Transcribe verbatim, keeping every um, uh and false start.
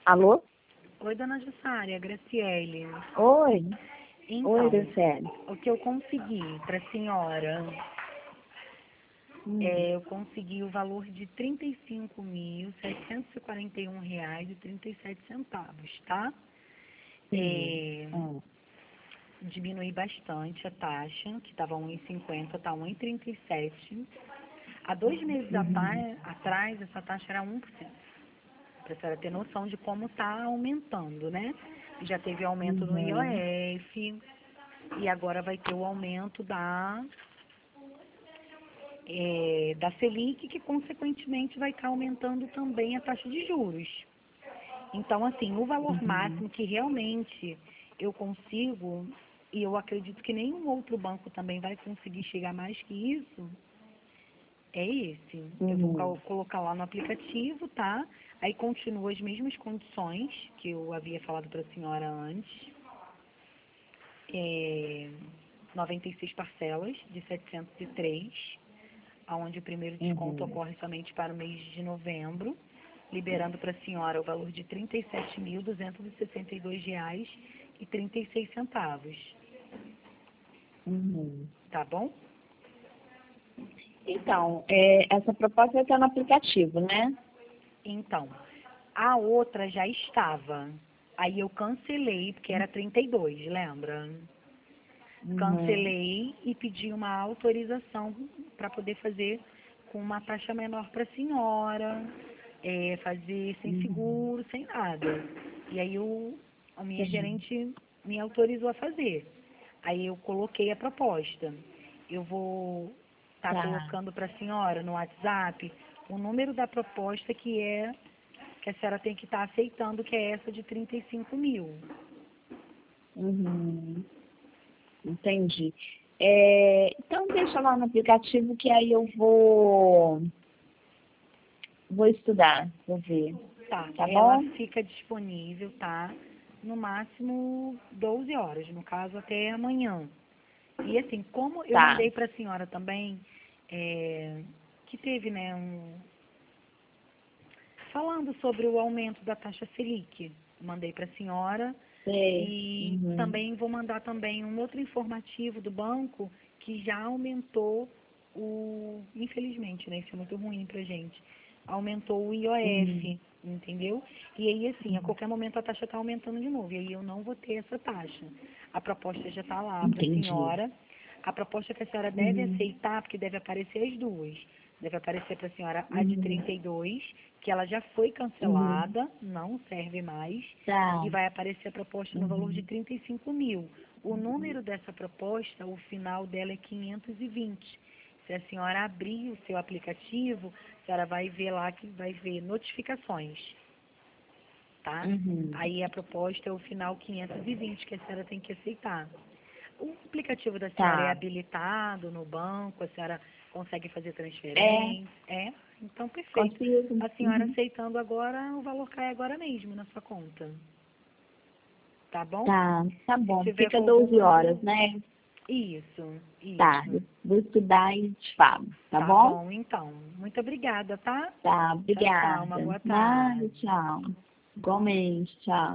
Alô? Oi, dona Jussária, Graciele. Oi. Então, Oi, Graciele. o que eu consegui para a senhora, Hum. é, eu consegui o valor de trinta e cinco mil, setecentos e quarenta e um reais e trinta e sete centavos, tá? É, Hum. diminui bastante a taxa, que estava um e cinquenta, está um e trinta e sete. Há dois meses Uhum. ata- atrás, essa taxa era um por cento. Para a senhora ter noção de como está aumentando, né? Já teve aumento no Uhum. I O F e agora vai ter o aumento da, é, da Selic, que consequentemente vai estar aumentando também a taxa de juros. Então, assim, o valor Uhum. máximo que realmente eu consigo, e eu acredito que nenhum outro banco também vai conseguir chegar mais que isso, é esse. Eu vou Uhum. cal- colocar lá no aplicativo, tá? Aí continua as mesmas condições que eu havia falado para a senhora antes. É, noventa e seis parcelas de setecentos e três, onde o primeiro desconto Uhum. ocorre somente para o mês de novembro, liberando para a senhora o valor de trinta e sete mil, duzentos e sessenta e dois reais e trinta e seis centavos. Uhum. Tá bom? Então, é, essa proposta vai estar no aplicativo, né? Então, a outra já estava. Aí eu cancelei, porque era trinta e dois, lembra? Uhum. Cancelei e pedi uma autorização para poder fazer com uma taxa menor para a senhora, é, fazer sem Uhum. seguro, sem nada. E aí o, a minha Sim. gerente me autorizou a fazer. Aí eu coloquei a proposta. Eu vou estar Tá. colocando para a senhora no WhatsApp o número da proposta que é que a senhora tem que estar aceitando, que é essa de trinta e cinco mil. Uhum. Entendi. É, então, deixa lá no aplicativo que aí eu vou, vou estudar, vou ver. Tá, Tá ela bom? fica disponível, tá? No máximo doze horas, no caso até amanhã. E assim, como eu Tá. mandei para a senhora também, é, que teve, né, um, falando sobre o aumento da taxa Selic, mandei para a senhora Sei. e Uhum. também vou mandar também um outro informativo do banco que já aumentou o, infelizmente, né, isso é muito ruim pra gente, aumentou o Uhum. I O F, entendeu? E aí, assim, a qualquer momento a taxa está aumentando de novo, e aí eu não vou ter essa taxa. A proposta já está lá para a Entendi. senhora. A proposta que a senhora deve Uhum. aceitar, porque deve aparecer as duas. Deve aparecer para a senhora a de Uhum. trinta e dois, que ela já foi Uhum. cancelada, não serve mais, Tá. e vai aparecer a proposta no valor de Uhum. trinta e cinco mil. O número dessa proposta, o final dela é quinhentos e vinte. Se a senhora abrir o seu aplicativo, a senhora vai ver lá que vai ver notificações, tá? Uhum. Aí a proposta é o final quinhentos e vinte, que a senhora tem que aceitar. O aplicativo da senhora é Tá. habilitado no banco, a senhora consegue fazer É, transferência? É? Então, perfeito. consigo. A senhora Uhum. aceitando agora, o valor cai agora mesmo na sua conta. Tá bom? Tá, tá Se bom. tiver Fica com doze alguma horas, dúvida. né? Isso, Tá, isso. vou estudar e te falo, tá Tá bom? bom, então. Muito obrigada, tá? Tá, Tchau, tchau. Uma obrigada. boa Nada, tarde. tchau. Igualmente, tchau.